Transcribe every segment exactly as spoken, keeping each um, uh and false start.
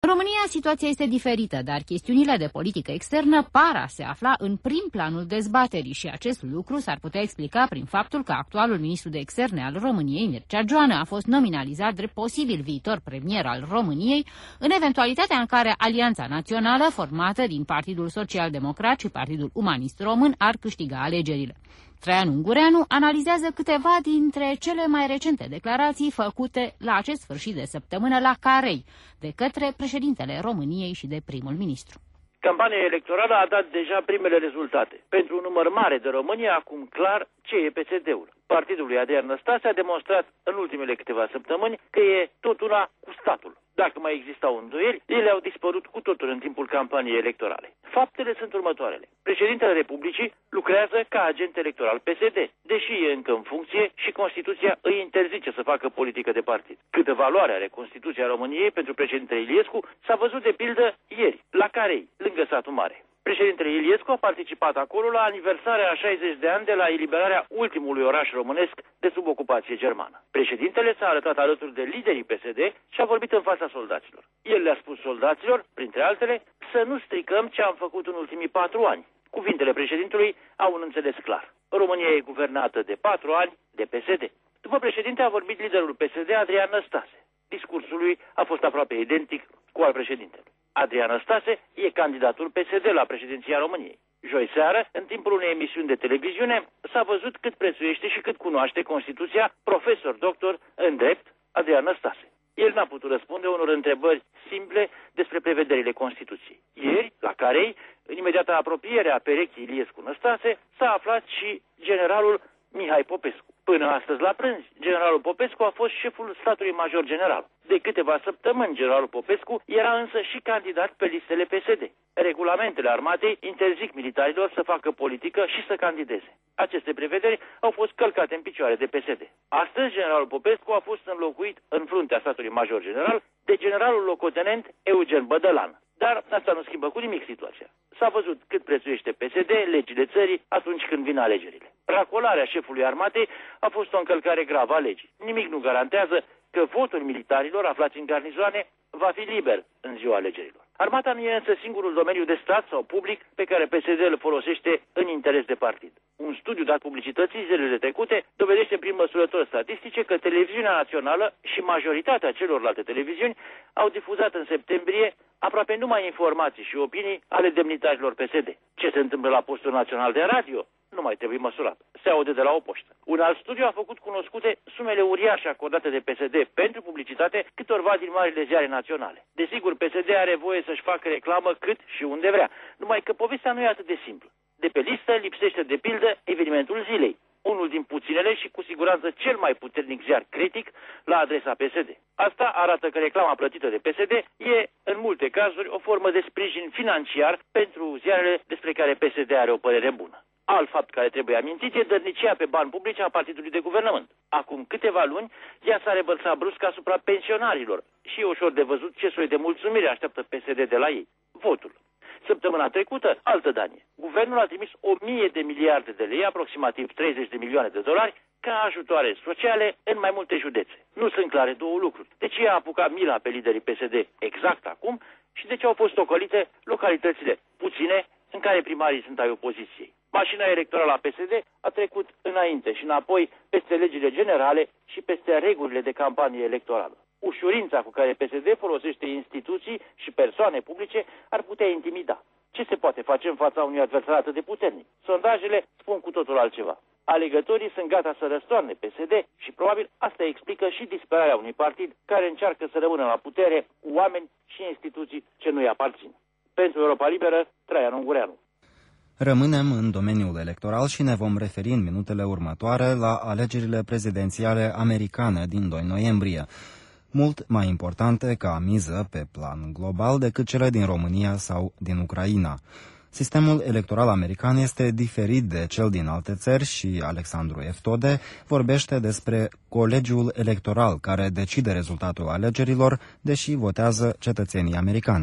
În România situația este diferită, dar chestiunile de politică externă par a se afla în prim planul dezbaterii și acest lucru s-ar putea explica prin faptul că actualul ministru de externe al României, Mircea Joană, a fost nominalizat drept posibil viitor premier al României în eventualitatea în care Alianța Națională, formată din Partidul Social Democrat și Partidul Umanist Român, ar câștiga alegerile. Traian Ungureanu analizează câteva dintre cele mai recente declarații făcute la acest sfârșit de săptămână la Carei de către președintele României și de primul ministru. Campania electorală a dat deja primele rezultate. Pentru un număr mare de români, acum clar ce e P S D-ul. Partidul lui Adrian Năstase a demonstrat în ultimele câteva săptămâni că e tot una cu statul. Dacă mai existau îndoieli, ele au dispărut cu totul în timpul campaniei electorale. Faptele sunt următoarele. Președintele Republicii lucrează ca agent electoral P S D, deși e încă în funcție și Constituția îi interzice să facă politică de partid. Câtă valoare are Constituția României pentru președintele Iliescu s-a văzut de pildă ieri, la Carei, lângă satul mare. Președintele Iliescu a participat acolo la aniversarea a șaizeci de ani de la eliberarea ultimului oraș românesc de sub ocupație germană. Președintele s-a arătat alături de liderii P S D și a vorbit în fața soldaților. El le-a spus soldaților, printre altele, să nu stricăm ce am făcut în ultimii patru ani. Cuvintele președintelui au un înțeles clar. România e guvernată de patru ani de P S D. După președinte a vorbit liderul P S D, Adrian Năstase. Discursul lui a fost aproape identic cu al președintelui. Adrian Năstase e candidatul P S D la președinția României. Joi seară, în timpul unei emisiuni de televiziune, s-a văzut cât prețuiește și cât cunoaște Constituția profesor doctor în drept Adrian Năstase. El n-a putut răspunde unor întrebări simple despre prevederile Constituției. Ieri, la Carei, în imediata apropiere a perechii Iliescu-Năstase, s-a aflat și generalul Mihai Popescu. Până astăzi la prânz, generalul Popescu a fost șeful statului major general. De câteva săptămâni, generalul Popescu era însă și candidat pe listele P S D. Regulamentele armatei interzic militarilor să facă politică și să candideze. Aceste prevederi au fost călcate în picioare de P S D. Astăzi, generalul Popescu a fost înlocuit în fruntea statului major general de generalul locotenent Eugen Bădălan. Dar asta nu schimbă cu nimic situația. S-a văzut cât prețuiește P S D legile țării atunci când vin alegerile. Racolarea șefului armatei a fost o încălcare gravă a legii. Nimic nu garantează că votul militarilor aflați în garnizoane va fi liber în ziua alegerilor. Armata nu e însă singurul domeniu de stat sau public pe care P S D îl folosește în interes de partid. Un studiu dat publicității zilele trecute dovedește prin măsurători statistice că televiziunea națională și majoritatea celorlalte televiziuni au difuzat în septembrie aproape numai informații și opinii ale demnitarilor P S D. Ce se întâmplă la postul național de radio nu mai trebuie măsurat. Se aude de la o poștă. Un alt studiu a făcut cunoscute sumele uriașe acordate de P S D pentru publicitate câtorva din marile ziare naționale. Desigur, P S D are voie să-și facă reclamă cât și unde vrea, numai că povestea nu e atât de simplă. De pe listă lipsește de pildă evenimentul zilei, unul din puținele și cu siguranță cel mai puternic ziar critic la adresa P S D. Asta arată că reclama plătită de P S D e, în multe cazuri, o formă de sprijin financiar pentru ziarele despre care P S D are o părere bună. Alt fapt care trebuie amintit e dărnicia pe bani publici a partidului de guvernământ. Acum câteva luni, ea s-a revărsat brusc asupra pensionarilor și e ușor de văzut ce soi de mulțumire așteaptă P S D de la ei. Votul. Săptămâna trecută, altă danie. Guvernul a trimis o mie de miliarde de lei, aproximativ treizeci de milioane de dolari, ca ajutoare sociale în mai multe județe. Nu sunt clare două lucruri. De ce a apucat mila pe liderii P S D exact acum și de ce au fost ocolite localitățile puține în care primarii sunt ai opoziției. Mașina electorală a P S D a trecut înainte și înapoi peste legile generale și peste regulile de campanie electorală. Ușurința cu care P S D folosește instituții și persoane publice ar putea intimida. Ce se poate face în fața unui adversar atât de puternic? Sondajele spun cu totul altceva. Alegătorii sunt gata să răstoarne P S D și probabil asta explică și disperarea unui partid care încearcă să rămână la putere cu oameni și instituții ce nu-i aparțin. Pentru Europa Liberă, Traian Ungureanu. Rămânem în domeniul electoral și ne vom referi în minutele următoare la alegerile prezidențiale americane din doi noiembrie, mult mai importante ca miză pe plan global decât cele din România sau din Ucraina. Sistemul electoral american este diferit de cel din alte țări și Alexandru Eftode vorbește despre colegiul electoral care decide rezultatul alegerilor, deși votează cetățenii americani.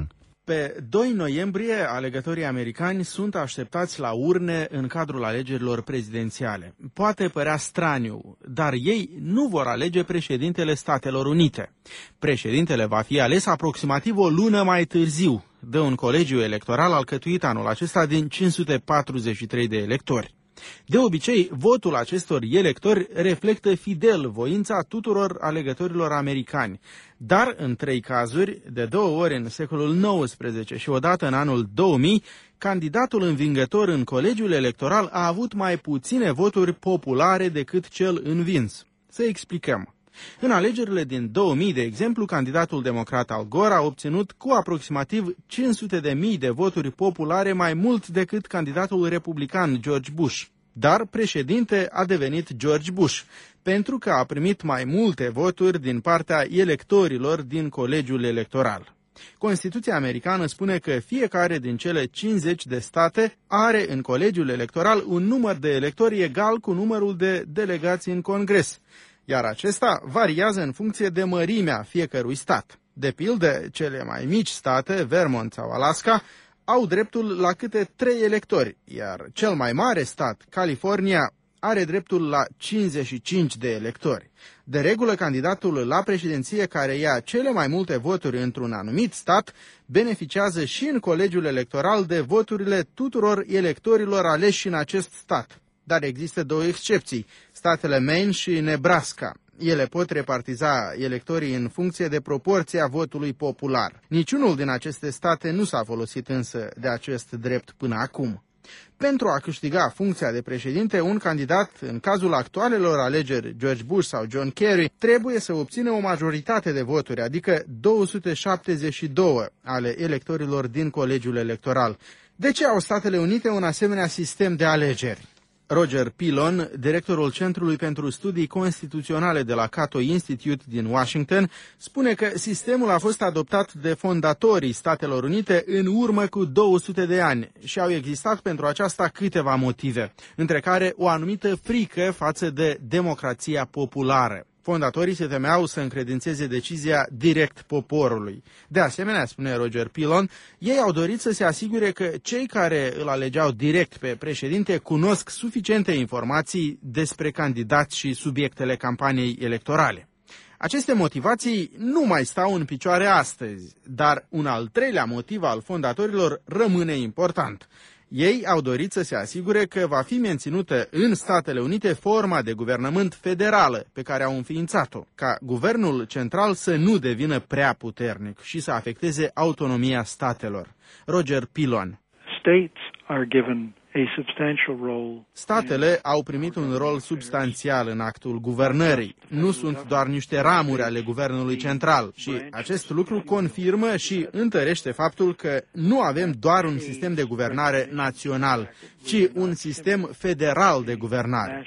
Pe doi noiembrie, alegătorii americani sunt așteptați la urne în cadrul alegerilor prezidențiale. Poate părea straniu, dar ei nu vor alege președintele Statelor Unite. Președintele va fi ales aproximativ o lună mai târziu de un colegiu electoral alcătuit anul acesta din cinci sute patruzeci și trei de electori. De obicei, votul acestor electori reflectă fidel voința tuturor alegătorilor americani, dar în trei cazuri, de două ori în secolul nouăsprezece și odată în anul două mii, candidatul învingător în colegiul electoral a avut mai puține voturi populare decât cel învins. Să explicăm. În alegerile din două mii, de exemplu, candidatul democrat Al Gore a obținut cu aproximativ cinci sute de mii de voturi populare mai mult decât candidatul republican George Bush. Dar președinte a devenit George Bush, pentru că a primit mai multe voturi din partea electorilor din colegiul electoral. Constituția americană spune că fiecare din cele cincizeci de state are în colegiul electoral un număr de electori egal cu numărul de delegați în Congres, iar acesta variază în funcție de mărimea fiecărui stat. De pildă, cele mai mici state, Vermont sau Alaska, au dreptul la câte trei electori, iar cel mai mare stat, California, are dreptul la cincizeci și cinci de electori. De regulă, candidatul la președinție care ia cele mai multe voturi într-un anumit stat beneficiază și în colegiul electoral de voturile tuturor electorilor aleși în acest stat. Dar există două excepții, statele Maine și Nebraska. Ele pot repartiza electorii în funcție de proporția votului popular. Niciunul din aceste state nu s-a folosit însă de acest drept până acum. Pentru a câștiga funcția de președinte, un candidat, în cazul actualelor alegeri, George Bush sau John Kerry, trebuie să obțină o majoritate de voturi, adică două sute șaptezeci și doi ale electorilor din colegiul electoral. De ce au Statele Unite un asemenea sistem de alegeri? Roger Pilon, directorul Centrului pentru Studii Constituționale de la Cato Institute din Washington, spune că sistemul a fost adoptat de fondatorii Statelor Unite în urmă cu două sute de ani și au existat pentru aceasta câteva motive, între care o anumită frică față de democrația populară. Fondatorii se temeau să încredințeze decizia direct poporului. De asemenea, spune Roger Pilon, ei au dorit să se asigure că cei care îl alegeau direct pe președinte cunosc suficiente informații despre candidați și subiectele campaniei electorale. Aceste motivații nu mai stau în picioare astăzi, dar un al treilea motiv al fondatorilor rămâne important. Ei au dorit să se asigure că va fi menținută în Statele Unite forma de guvernământ federală pe care au înființat-o, ca guvernul central să nu devină prea puternic și să afecteze autonomia statelor. Roger Pilon. States are given a substantial role. Statele au primit un rol substanțial în actul guvernării. Nu sunt doar niște ramuri ale guvernului central și acest lucru confirmă și întărește faptul că nu avem doar un sistem de guvernare național, ci un sistem federal de guvernare.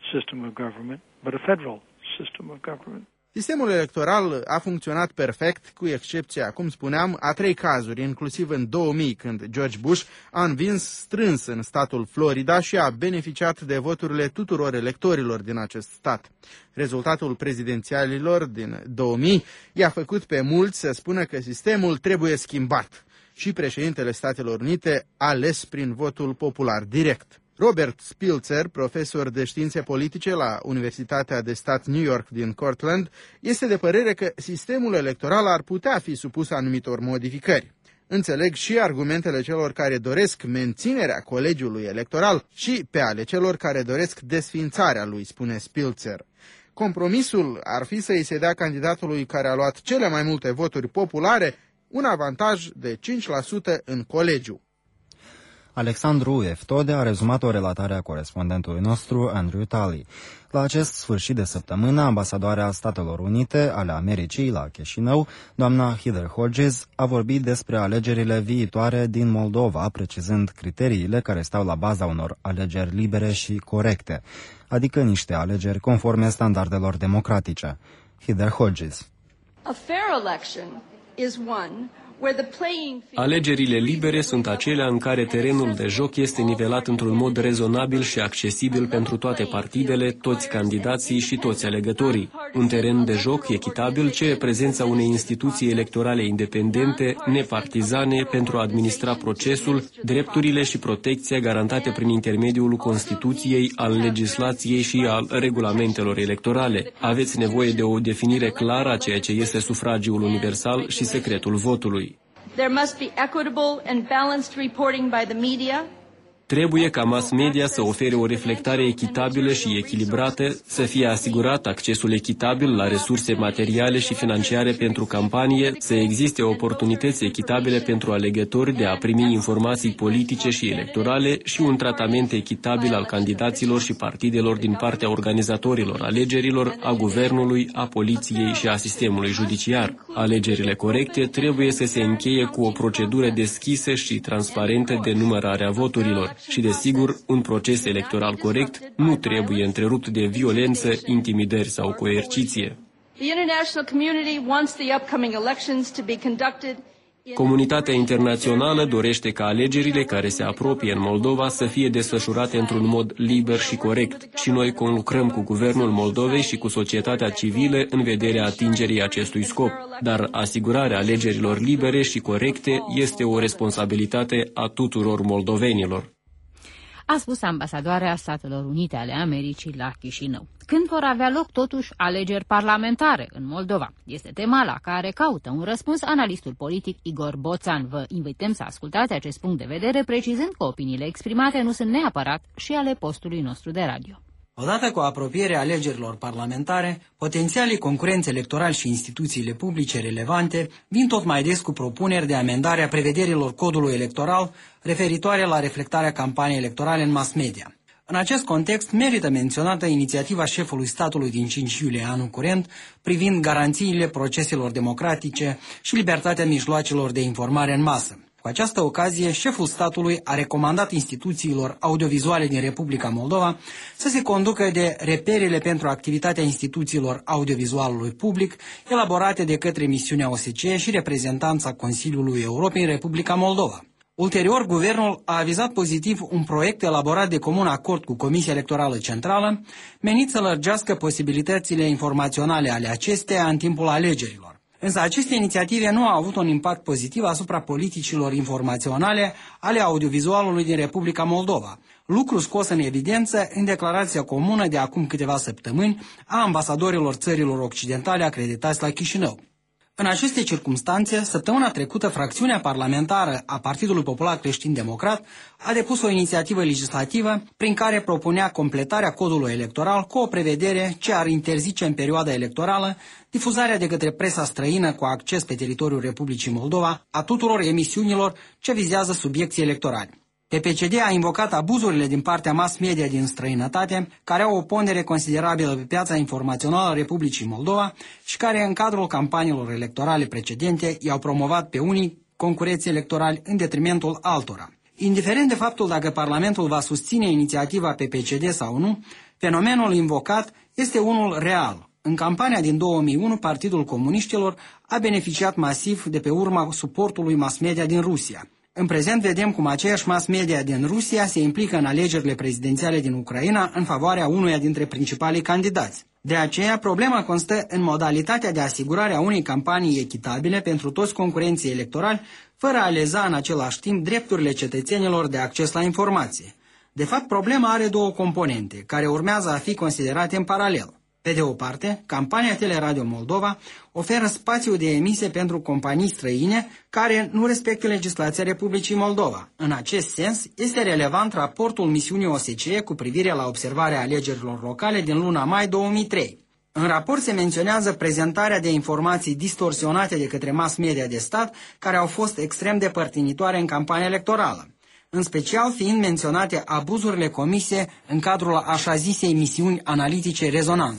Sistemul electoral a funcționat perfect, cu excepția, cum spuneam, a trei cazuri, inclusiv în două mii, când George Bush a învins strâns în statul Florida și a beneficiat de voturile tuturor electorilor din acest stat. Rezultatul prezidențialilor din două mii i-a făcut pe mulți să spună că sistemul trebuie schimbat și președintele Statelor Unite ales prin votul popular direct. Robert Spilzer, profesor de științe politice la Universitatea de Stat New York din Cortland, este de părere că sistemul electoral ar putea fi supus anumitor modificări. Înțeleg și argumentele celor care doresc menținerea colegiului electoral și pe ale celor care doresc desființarea lui, spune Spilzer. Compromisul ar fi să îi se dea candidatului care a luat cele mai multe voturi populare un avantaj de cinci la sută în colegiu. Alexandru Eftode a rezumat o relatare a corespondentului nostru, Andrew Talley. La acest sfârșit de săptămână, ambasadoarea Statelor Unite ale Americii la Chișinău, doamna Heather Hodges, a vorbit despre alegerile viitoare din Moldova, precizând criteriile care stau la baza unor alegeri libere și corecte, adică niște alegeri conforme standardelor democratice. Heather Hodges. A fair election is one Alegerile libere sunt acelea în care terenul de joc este nivelat într-un mod rezonabil și accesibil pentru toate partidele, toți candidații și toți alegătorii. Un teren de joc echitabil cere prezența unei instituții electorale independente, nepartizane, pentru a administra procesul, drepturile și protecția garantate prin intermediul Constituției, al legislației și al regulamentelor electorale. Aveți nevoie de o definire clară a ceea ce este sufragiul universal și secretul votului. There must be equitable and balanced reporting by the media. Trebuie ca mass media să ofere o reflectare echitabilă și echilibrată, să fie asigurat accesul echitabil la resurse materiale și financiare pentru campanie, să existe oportunități echitabile pentru alegători de a primi informații politice și electorale și un tratament echitabil al candidaților și partidelor din partea organizatorilor alegerilor, a guvernului, a poliției și a sistemului judiciar. Alegerile corecte trebuie să se încheie cu o procedură deschisă și transparentă de numărare a voturilor. Și, desigur, un proces electoral corect nu trebuie întrerupt de violență, intimidări sau coerciție. Comunitatea internațională dorește ca alegerile care se apropie în Moldova să fie desfășurate într-un mod liber și corect și noi conlucrăm cu guvernul Moldovei și cu societatea civilă în vederea atingerii acestui scop. Dar asigurarea alegerilor libere și corecte este o responsabilitate a tuturor moldovenilor, a spus ambasadoarea Statelor Unite ale Americii la Chișinău. Când vor avea loc totuși alegeri parlamentare în Moldova? Este tema la care caută un răspuns analistul politic Igor Boțan. Vă invităm să ascultați acest punct de vedere, precizând că opiniile exprimate nu sunt neapărat și ale postului nostru de radio. Odată cu apropierea alegerilor parlamentare, potențialii concurenți electorali și instituțiile publice relevante vin tot mai des cu propuneri de amendare a prevederilor codului electoral referitoare la reflectarea campaniei electorale în mass media. În acest context, merită menționată inițiativa șefului statului din cinci iulie anul curent privind garanțiile proceselor democratice și libertatea mijloacelor de informare în masă. Cu această ocazie, șeful statului a recomandat instituțiilor audiovizuale din Republica Moldova să se conducă de reperele pentru activitatea instituțiilor audiovizualului public elaborate de către misiunea O S C E și reprezentanța Consiliului Europei în Republica Moldova. Ulterior, guvernul a avizat pozitiv un proiect elaborat de comun acord cu Comisia Electorală Centrală, menit să lărgească posibilitățile informaționale ale acesteia în timpul alegerilor. Însă aceste inițiative nu au avut un impact pozitiv asupra politicilor informaționale ale audiovizualului din Republica Moldova, lucru scos în evidență în declarația comună de acum câteva săptămâni a ambasadorilor țărilor occidentale acreditați la Chișinău. În aceste circumstanțe, săptămâna trecută, fracțiunea parlamentară a Partidului Popular Creștin-Democrat a depus o inițiativă legislativă prin care propunea completarea codului electoral cu o prevedere ce ar interzice în perioada electorală difuzarea de către presa străină cu acces pe teritoriul Republicii Moldova a tuturor emisiunilor ce vizează subiecții electorali. P P C D a invocat abuzurile din partea mass media din străinătate, care au o pondere considerabilă pe piața informațională a Republicii Moldova și care, în cadrul campaniilor electorale precedente, i-au promovat pe unii concurenți electorali în detrimentul altora. Indiferent de faptul dacă Parlamentul va susține inițiativa P P C D sau nu, fenomenul invocat este unul real. În campania din două mii unu, Partidul Comuniștilor a beneficiat masiv de pe urma suportului mass media din Rusia. În prezent vedem cum aceeași mass media din Rusia se implică în alegerile prezidențiale din Ucraina în favoarea unuia dintre principalii candidați. De aceea, problema constă în modalitatea de asigurare a unei campanii echitabile pentru toți concurenții electorali, fără a leza în același timp drepturile cetățenilor de acces la informație. De fapt, problema are două componente, care urmează a fi considerate în paralel. Pe de o parte, campania Teleradio Moldova oferă spațiu de emisie pentru companii străine care nu respectă legislația Republicii Moldova. În acest sens, este relevant raportul misiunii O S C E cu privire la observarea alegerilor locale din luna mai două mii trei. În raport se menționează prezentarea de informații distorsionate de către mass media de stat, care au fost extrem de părtinitoare în campania electorală, în special fiind menționate abuzurile comise în cadrul așa zisei misiuni analitice Rezonanță.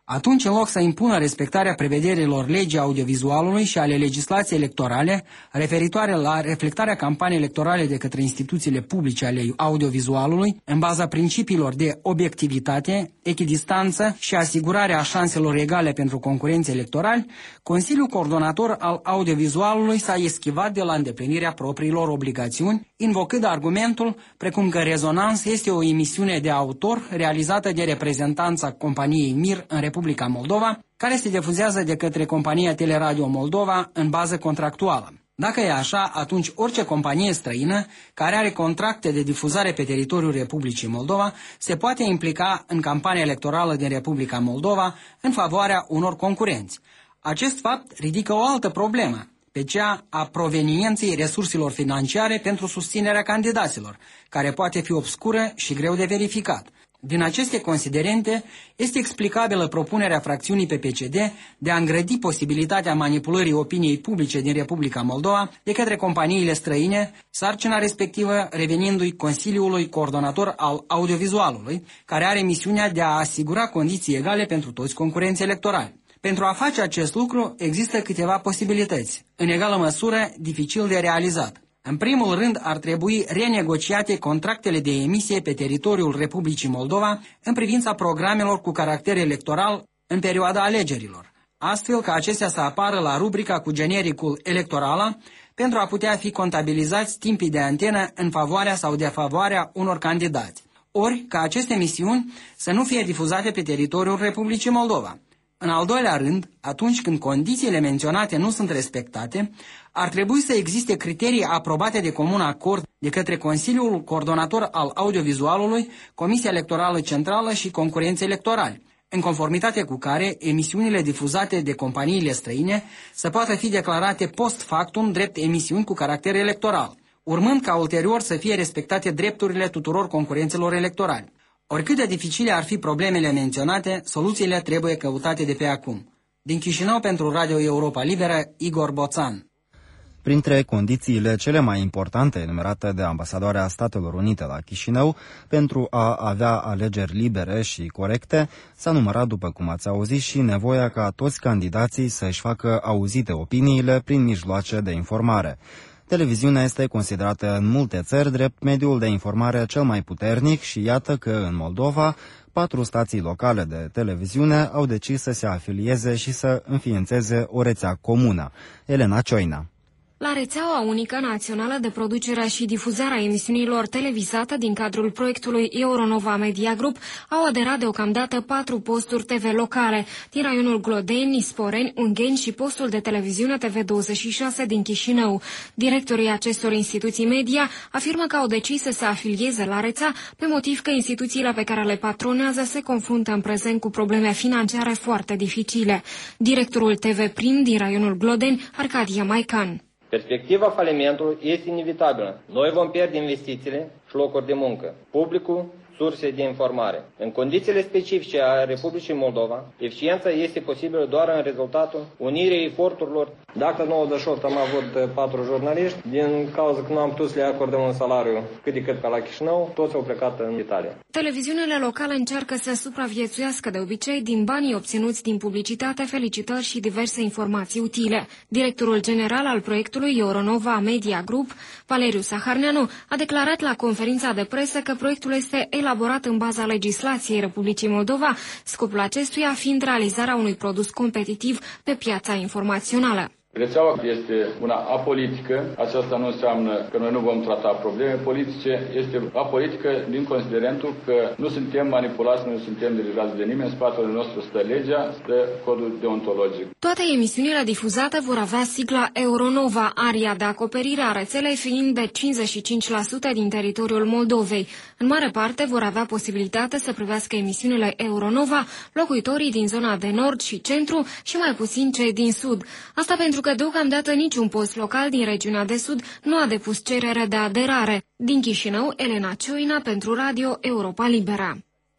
Atunci, în loc să impună respectarea prevederilor legii audiovizualului și ale legislației electorale referitoare la reflectarea campaniei electorale de către instituțiile publice ale audiovizualului, în baza principiilor de obiectivitate, echidistanță și asigurarea șanselor egale pentru concurenți electorali, Consiliul Coordonator al Audiovizualului s-a eschivat de la îndeplinirea propriilor obligațiuni, invocând argumentul precum că Rezonans este o emisiune de autor realizată de reprezentanța companiei M I R în Republica Moldova, care se difuzează de către compania Teleradio Moldova în bază contractuală. Dacă e așa, atunci orice companie străină care are contracte de difuzare pe teritoriul Republicii Moldova se poate implica în campania electorală din Republica Moldova în favoarea unor concurenți. Acest fapt ridică o altă problemă, pe cea a provenienței resurselor financiare pentru susținerea candidaților, care poate fi obscură și greu de verificat. Din aceste considerente, este explicabilă propunerea fracțiunii P P C D de a îngrădi posibilitatea manipulării opiniei publice din Republica Moldova de către companiile străine, sarcina respectivă revenindu-i Consiliului Coordonator al Audiovizualului, care are misiunea de a asigura condiții egale pentru toți concurenții electorali. Pentru a face acest lucru există câteva posibilități, în egală măsură dificil de realizat. În primul rând, ar trebui renegociate contractele de emisie pe teritoriul Republicii Moldova în privința programelor cu caracter electoral în perioada alegerilor, astfel ca acestea să apară la rubrica cu genericul electorala pentru a putea fi contabilizați timpii de antenă în favoarea sau defavoarea unor candidați, ori ca aceste emisiuni să nu fie difuzate pe teritoriul Republicii Moldova. În al doilea rând, atunci când condițiile menționate nu sunt respectate, ar trebui să existe criterii aprobate de comun acord de către Consiliul Coordonator al Audiovizualului, Comisia Electorală Centrală și Concurenți Electorali, în conformitate cu care emisiunile difuzate de companiile străine să poată fi declarate post factum drept emisiuni cu caracter electoral, urmând ca ulterior să fie respectate drepturile tuturor concurenților electorali. Oricât de dificile ar fi problemele menționate, soluțiile trebuie căutate de pe acum. Din Chișinău pentru Radio Europa Liberă, Igor Boțan. Printre condițiile cele mai importante enumerate de Ambasadoarea Statelor Unite la Chișinău pentru a avea alegeri libere și corecte, s-a numărat, după cum ați auzit, și nevoia ca toți candidații să-și facă auzite opiniile prin mijloace de informare. Televiziunea este considerată în multe țări drept mediul de informare cel mai puternic și iată că în Moldova patru stații locale de televiziune au decis să se afilieze și să înființeze o rețea comună. Elena Cioina. La rețeaua unică națională de producere și difuzare a emisiunilor televizate din cadrul proiectului Euronova Media Group au aderat deocamdată patru posturi T V locale din raionul Glodeni, Nisporeni, Ungheni și postul de televiziune T V douăzeci și șase din Chișinău. Directorii acestor instituții media afirmă că au decis să se afilieze la rețea pe motiv că instituțiile pe care le patronează se confruntă în prezent cu probleme financiare foarte dificile. Directorul T V Prim din raionul Glodeni, Arcadia Maican. Perspectiva falimentului este inevitabilă. Noi vom pierde investițiile și locuri de muncă, publicul, surse de informare. În condițiile specifice a Republicii Moldova, eficiența este posibilă doar în rezultatul unirii eforturilor. Dacă în nouăzeci și opt am avut patru jurnaliști, din cauza că nu am putut să le acordăm un salariu cât de cât ca la Chișinău, toți au plecat în Italia. Televiziunile locale încearcă să supraviețuiască de obicei din banii obținuți din publicitate, felicitări și diverse informații utile. Directorul general al proiectului Euronova Media Group, Valeriu Saharneanu, a declarat la conferința de presă că proiectul este elaborat în baza legislației Republicii Moldova, scopul acestuia fiind realizarea unui produs competitiv pe piața informațională. Rețeaua este una apolitică, aceasta nu înseamnă că noi nu vom trata probleme politice, este apolitică din considerentul că nu suntem manipulați, nu suntem dirijați de nimeni, în spatele nostru stă legea, stă codul deontologic. Toate emisiunile difuzate vor avea sigla Euronova, aria de acoperire a rețelei fiind de cincizeci și cinci la sută din teritoriul Moldovei. În mare parte vor avea posibilitate să privească emisiunile Euronova locuitorii din zona de nord și centru și mai puțin cei din sud. Asta pentru că deocamdată niciun post local din regiunea de sud nu a depus cerere de aderare. Din Chișinău, Elena Cioina pentru Radio Europa Liberă.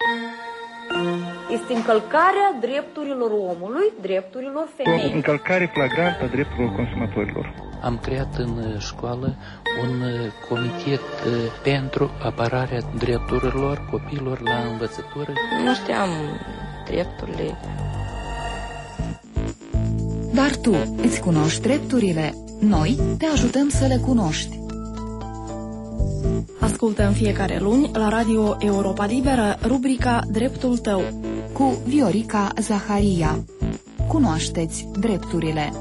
Este încălcarea drepturilor omului, drepturilor femeii. O încălcare flagrantă a drepturilor consumatorilor. Am creat în școală un comitet pentru apărarea drepturilor copiilor la învățătură. Nu știam drepturile Dar tu îți cunoști drepturile. Noi te ajutăm să le cunoști. Ascultă în fiecare luni la Radio Europa Liberă rubrica Dreptul tău cu Viorica Zaharia. Cunoașteți drepturile.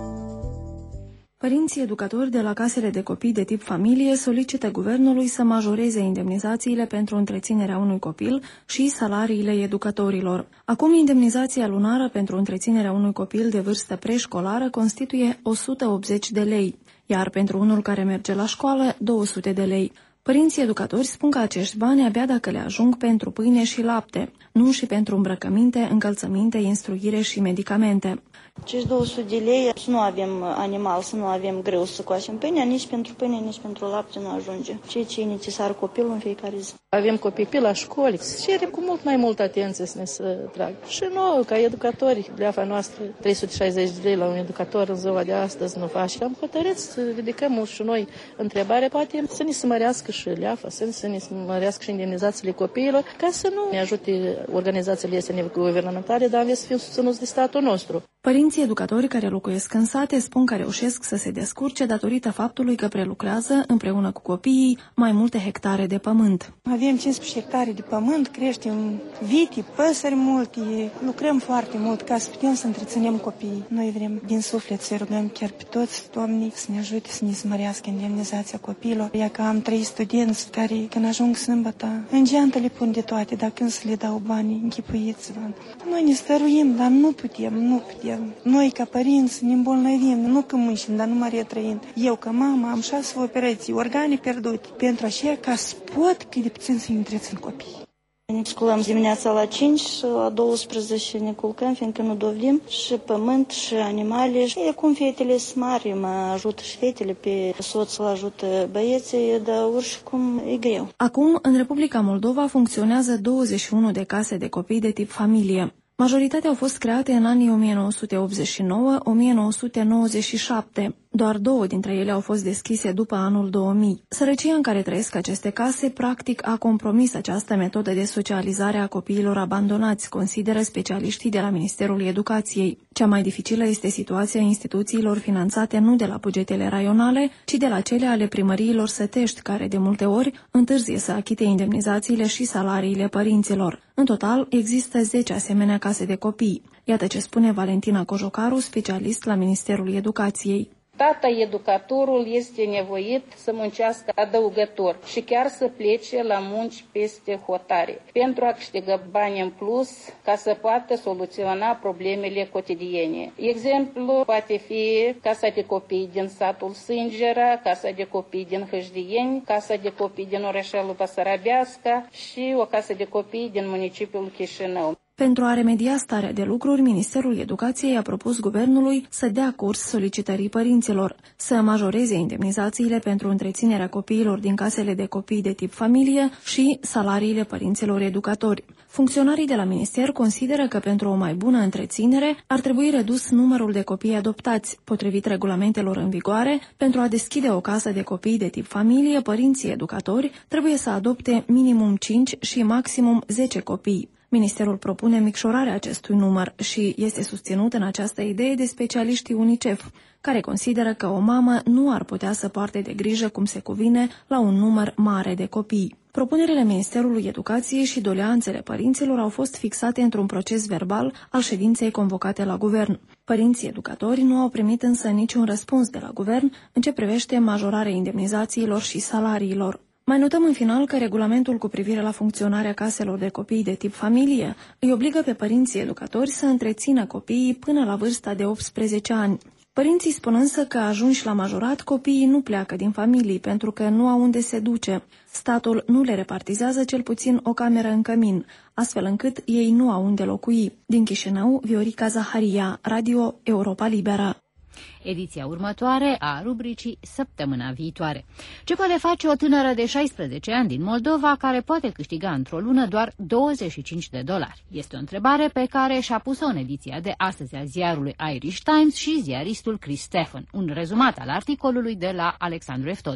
Părinții educatori de la casele de copii de tip familie solicită guvernului să majoreze indemnizațiile pentru întreținerea unui copil și salariile educatorilor. Acum, indemnizația lunară pentru întreținerea unui copil de vârstă preșcolară constituie o sută optzeci de lei, iar pentru unul care merge la școală, două sute de lei. Părinții educatori spun că acești bani abia dacă le ajung pentru pâine și lapte, nu și pentru îmbrăcăminte, încălțăminte, instruire și medicamente. Acești două sute de lei, să nu avem animal, să nu avem greu să coașem pâinea, nici pentru pâine, nici pentru lapte nu ajunge. Ceea ce e necesar copilul în fiecare zi. Avem copii pe la școli, cerem cu mult mai multă atenție să ne să trag. Și noi, ca educatori, leafa noastră, trei sute șaizeci de lei la un educator în ziua de astăzi nu face. Am hotărât să ridicăm și noi întrebare, poate să ne smărească și leafa, să ne smărească și indemnizațiile copiilor, ca să nu ne ajute organizațiile astea neguvernamentale, dar avem să fim susținuți de statul nostru. Părinții educatori care locuiesc în sate spun că reușesc să se descurce datorită faptului că prelucrează, împreună cu copiii, mai multe hectare de pământ. Avem cincisprezece hectare de pământ, creștem vite, păsări multe, lucrăm foarte mult ca să putem să întreținem copiii. Noi vrem din suflet să rugăm chiar pe toți, Doamne, să ne ajute să ne smărească indemnizația copiilor. Ia că am trei studenți care, când ajung sâmbătă, în geantă le pun de toate, dar când să le dau bani, închipuiți-vă. Noi ne stăruim, dar nu putem, nu putem. Noi, ca părinți, ne îmbolnăvim, nu că muncim, dar numai retrăind. Eu, ca mamă, am șase operații, organe pierdute. Pentru aceea, ca să pot, cât de puțin să-i întrețin copii. Ne sculăm dimineața la cinci și la douăsprezece ne culcăm, fiindcă nu dovedim și pământ și animale. Și acum fetele sunt mari, mă ajută și fetele, pe soțul ajută băieții, dar oricum e greu. Acum, în Republica Moldova funcționează douăzeci și unu de case de copii de tip familie. Majoritatea au fost create în anii o mie nouă sute optzeci și nouă - o mie nouă sute nouăzeci și șapte. Doar două dintre ele au fost deschise după anul două mii. Sărăcia în care trăiesc aceste case practic a compromis această metodă de socializare a copiilor abandonați, consideră specialiștii de la Ministerul Educației. Cea mai dificilă este situația instituțiilor finanțate nu de la bugetele raionale, ci de la cele ale primăriilor sătești, care de multe ori întârzie să achite indemnizațiile și salariile părinților. În total, există zece asemenea case de copii. Iată ce spune Valentina Cojocaru, specialist la Ministerul Educației. Tata educatorul este nevoit să muncească adăugător și chiar să plece la munci peste hotare pentru a câștiga bani în plus ca să poată soluționa problemele cotidiene. Exemplu poate fi casa de copii din satul Sângera, casa de copii din Hâșdieni, casa de copii din orășelul Basarabeasca și o casă de copii din municipiul Chișinău. Pentru a remedia starea de lucruri, Ministerul Educației a propus guvernului să dea curs solicitării părinților, să majoreze indemnizațiile pentru întreținerea copiilor din casele de copii de tip familie și salariile părinților educatori. Funcționarii de la minister consideră că pentru o mai bună întreținere ar trebui redus numărul de copii adoptați. Potrivit regulamentelor în vigoare, pentru a deschide o casă de copii de tip familie, părinții educatori trebuie să adopte minimum cinci și maximum zece copii. Ministerul propune micșorarea acestui număr și este susținut în această idee de specialiștii UNICEF, care consideră că o mamă nu ar putea să poarte de grijă cum se cuvine la un număr mare de copii. Propunerile Ministerului Educației și doleanțele părinților au fost fixate într-un proces verbal al ședinței convocate la guvern. Părinții educatori nu au primit însă niciun răspuns de la guvern în ce privește majorarea indemnizațiilor și salariilor. Mai notăm în final că regulamentul cu privire la funcționarea caselor de copii de tip familie îi obligă pe părinții educatori să întrețină copiii până la vârsta de optsprezece ani. Părinții spun însă că ajunși la majorat, copiii nu pleacă din familii pentru că nu au unde se duce. Statul nu le repartizează cel puțin o cameră în cămin, astfel încât ei nu au unde locui. Din Chișinău, Viorica Zaharia, Radio Europa Liberă. Ediția următoare a rubricii săptămâna viitoare. Ce poate face o tânără de șaisprezece ani din Moldova care poate câștiga într-o lună doar douăzeci și cinci de dolari? Este o întrebare pe care și-a pus-o în ediția de astăzi a ziarului Irish Times și ziaristul Chris Stephen. Un rezumat al articolului de la Alexandru Eftode.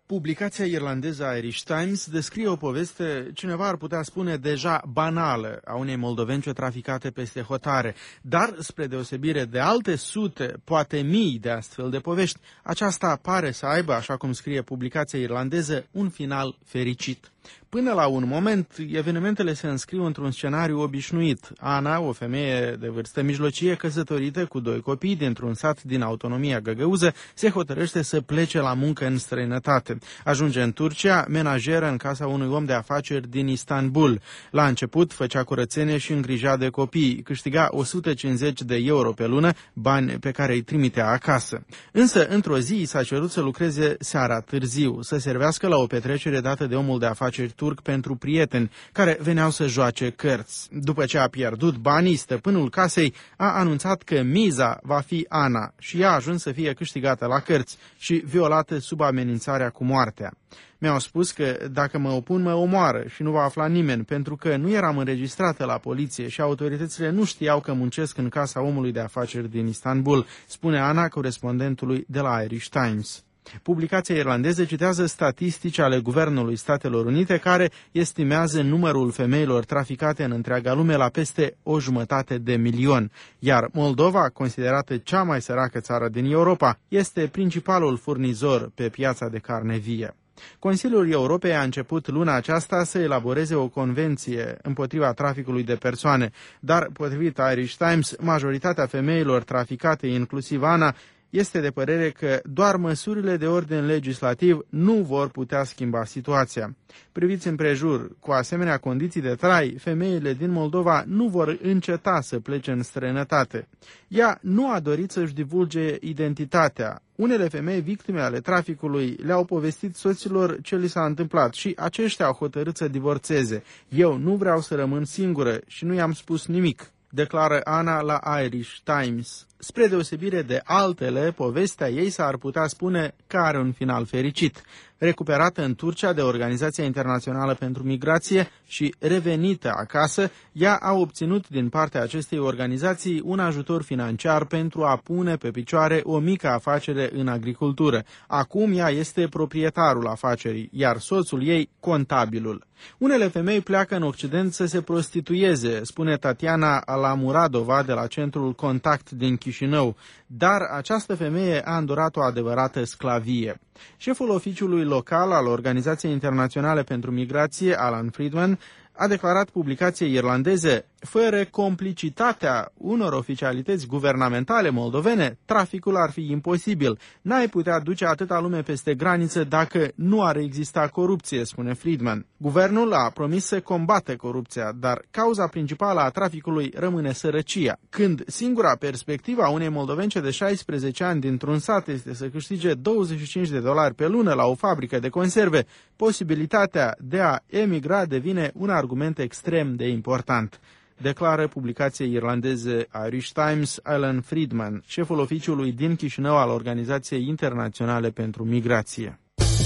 Publicația irlandeză Irish Times descrie o poveste, cineva ar putea spune deja banală, a unei moldovence traficate peste hotare, dar, spre deosebire de alte sute, poate mii de astfel de povești, aceasta pare să aibă, așa cum scrie publicația irlandeză, un final fericit. Până la un moment, evenimentele se înscriu într-un scenariu obișnuit. Ana, o femeie de vârstă mijlocie, căsătorită cu doi copii dintr-un sat din autonomia găgăuză, se hotărăște să plece la muncă în străinătate. Ajunge în Turcia, menajeră în casa unui om de afaceri din Istanbul. La început făcea curățenie și îngrija de copii, câștiga o sută cincizeci de euro pe lună, bani pe care îi trimitea acasă. Însă, într-o zi, i s-a cerut să lucreze seara târziu, să servească la o petrecere dată de omul de afaceri turc pentru prieteni, care veneau să joace cărți. După ce a pierdut banii, stăpânul casei a anunțat că miza va fi Ana și ea a ajuns să fie câștigată la cărți și violată sub amenințarea cu moartea. Mi-au spus că dacă mă opun, mă omoară și nu va afla nimeni, pentru că nu eram înregistrată la poliție și autoritățile nu știau că muncesc în casa omului de afaceri din Istanbul, spune Ana corespondentului de la Irish Times. Publicația irlandeză citează statistici ale Guvernului Statelor Unite, care estimează numărul femeilor traficate în întreaga lume la peste o jumătate de milion, iar Moldova, considerată cea mai săracă țară din Europa, este principalul furnizor pe piața de carne vie. Consiliul Europei a început luna aceasta să elaboreze o convenție împotriva traficului de persoane, dar, potrivit Irish Times, majoritatea femeilor traficate, inclusiv Ana, este de părere că doar măsurile de ordin legislativ nu vor putea schimba situația. Priviți împrejur, cu asemenea condiții de trai, femeile din Moldova nu vor înceta să plece în străinătate. Ea nu a dorit să-și divulge identitatea. Unele femei victime ale traficului le-au povestit soților ce li s-a întâmplat și aceștia au hotărât să divorțeze. Eu nu vreau să rămân singură și nu i-am spus nimic, declară Ana la Irish Times. Spre deosebire de altele, povestea ei s-ar putea spune că are un final fericit. Recuperată în Turcia de Organizația Internațională pentru Migrație și revenită acasă, ea a obținut din partea acestei organizații un ajutor financiar pentru a pune pe picioare o mică afacere în agricultură. Acum ea este proprietarul afacerii, iar soțul ei contabilul. Unele femei pleacă în Occident să se prostitueze, spune Tatiana Alamuradova de la Centrul Contact din Chișinău, dar această femeie a îndurat o adevărată sclavie. Șeful oficiului local al Organizației Internaționale pentru Migrație, Alan Friedman, a declarat publicației irlandeze: fără complicitatea unor oficialități guvernamentale moldovene, traficul ar fi imposibil. N-ai putea duce atâta lume peste graniță dacă nu ar exista corupție, spune Friedman. Guvernul a promis să combată corupția, dar cauza principală a traficului rămâne sărăcia. Când singura perspectivă a unei moldovence de șaisprezece ani dintr-un sat este să câștige douăzeci și cinci de dolari pe lună la o fabrică de conserve, posibilitatea de a emigra devine un argument extrem de important, declară publicației irlandeze Irish Times Alan Friedman, șeful oficiului din Chișinău al Organizației Internaționale pentru Migrație.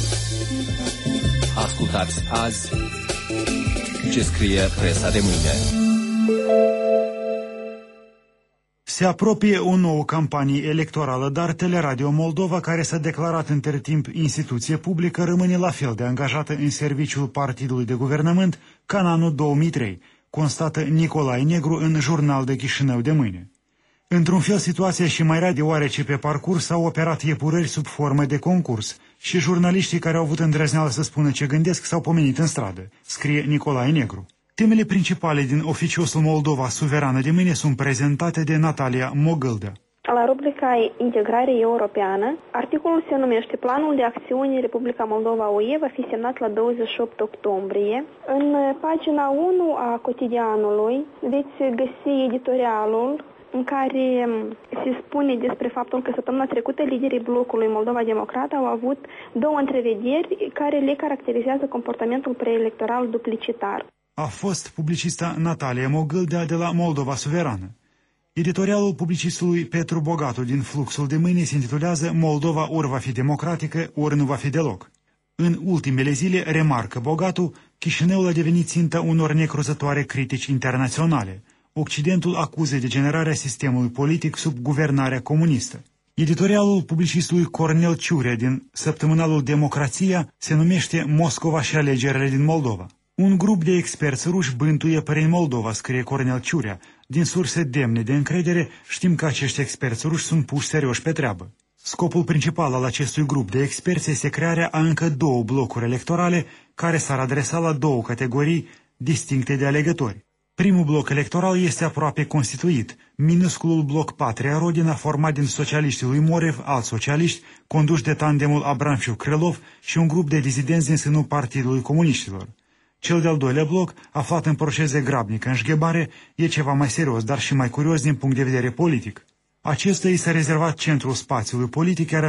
Ascultați azi ce scrie presa de mâine. Se apropie o nouă campanie electorală, dar Teleradio Moldova, care s-a declarat între timp instituție publică, rămâne la fel de angajată în serviciul partidului de guvernământ ca în anul două mii trei, constată Nicolae Negru în Jurnal de Chișinău de mâine. Într-un fel, situația și mai rea, deoarece pe parcurs s-au operat epurări sub formă de concurs și jurnaliștii care au avut îndrăzneală să spună ce gândesc s-au pomenit în stradă, scrie Nicolae Negru. Temele principale din oficiosul Moldova Suverană de mâine sunt prezentate de Natalia Mogâldă. La rubrica Integrare Europeană, articolul se numește Planul de acțiune Republica Moldova-U E va fi semnat la douăzeci și opt octombrie. În pagina unu a cotidianului veți găsi editorialul în care se spune despre faptul că săptămâna trecută liderii blocului Moldova Democrată au avut două întrevederi care le caracterizează comportamentul preelectoral duplicitar. A fost publicista Natalia Mogâldea de la Moldova Suverană. Editorialul publicistului Petru Bogatu din Fluxul de mâine se intitulează Moldova ori va fi democratică, ori nu va fi deloc. În ultimele zile, remarcă Bogatu, Chișinăul a devenit ținta unor necruzătoare critici internaționale. Occidentul acuză degenerarea sistemului politic sub guvernarea comunistă. Editorialul publicistului Cornel Ciurea din săptămânalul Democrația se numește Moscova și alegerile din Moldova. Un grup de experți ruși bântuie prin Moldova, scrie Cornel Ciurea. Din surse demne de încredere știm că acești experți ruși sunt puși serioși pe treabă. Scopul principal al acestui grup de experți este crearea a încă două blocuri electorale care s-ar adresa la două categorii distincte de alegători. Primul bloc electoral este aproape constituit, minusculul bloc Patria Rodina, format din socialiștii lui Morev, alți socialiști, conduși de tandemul Abramciu-Krylov și un grup de dizidenți din sânul Partidului Comuniștilor. Cel de-al doilea bloc, aflat în proces de grabnică înșghebare, e ceva mai serios, dar și mai curios din punct de vedere politic. Acestuia i s-a rezervat centrul spațiului politic, iar